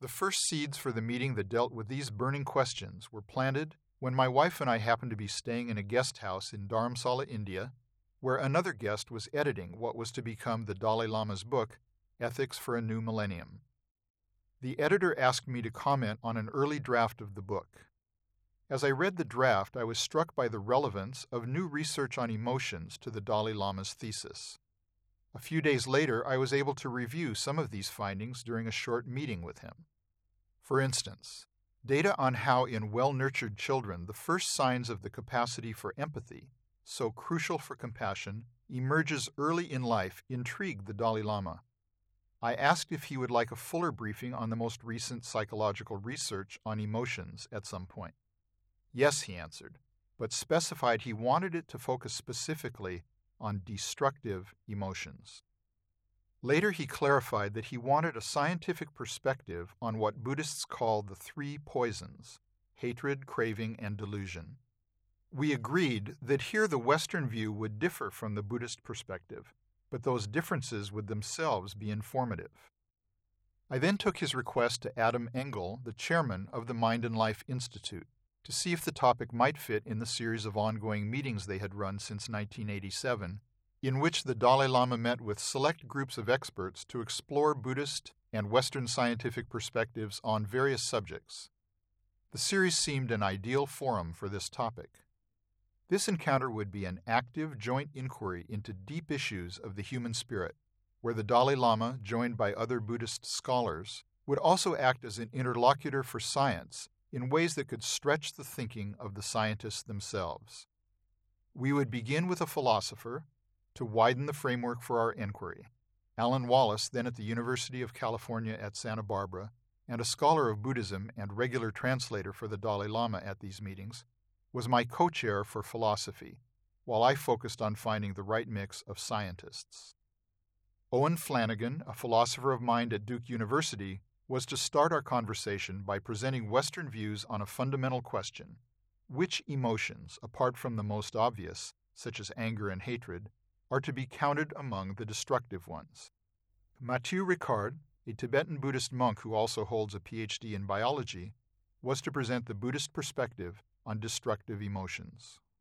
The first seeds for the meeting that dealt with these burning questions were planted when my wife and I happened to be staying in a guest house in Dharamsala, India, where another guest was editing what was to become the Dalai Lama's book, Ethics for a New Millennium. The editor asked me to comment on an early draft of the book. As I read the draft, I was struck by the relevance of new research on emotions to the Dalai Lama's thesis. A few days later, I was able to review some of these findings during a short meeting with him. For instance, data on how in well-nurtured children the first signs of the capacity for empathy, so crucial for compassion, emerges early in life intrigued the Dalai Lama. I asked if he would like a fuller briefing on the most recent psychological research on emotions at some point. Yes, he answered, but specified he wanted it to focus specifically on destructive emotions. Later, he clarified that he wanted a scientific perspective on what Buddhists call the three poisons: hatred, craving, and delusion. We agreed that here the Western view would differ from the Buddhist perspective, but those differences would themselves be informative. I then took his request to Adam Engel, the chairman of the Mind and Life Institute, to see if the topic might fit in the series of ongoing meetings they had run since 1987, in which the Dalai Lama met with select groups of experts to explore Buddhist and Western scientific perspectives on various subjects. The series seemed an ideal forum for this topic. This encounter would be an active joint inquiry into deep issues of the human spirit, where the Dalai Lama, joined by other Buddhist scholars, would also act as an interlocutor for science in ways that could stretch the thinking of the scientists themselves. We would begin with a philosopher to widen the framework for our inquiry. Alan Wallace, then at the University of California at Santa Barbara, and a scholar of Buddhism and regular translator for the Dalai Lama at these meetings, was my co-chair for philosophy, while I focused on finding the right mix of scientists. Owen Flanagan, a philosopher of mind at Duke University, was to start our conversation by presenting Western views on a fundamental question: which emotions, apart from the most obvious, such as anger and hatred, are to be counted among the destructive ones? Mathieu Ricard, a Tibetan Buddhist monk who also holds a PhD in biology, was to present the Buddhist perspective on destructive emotions.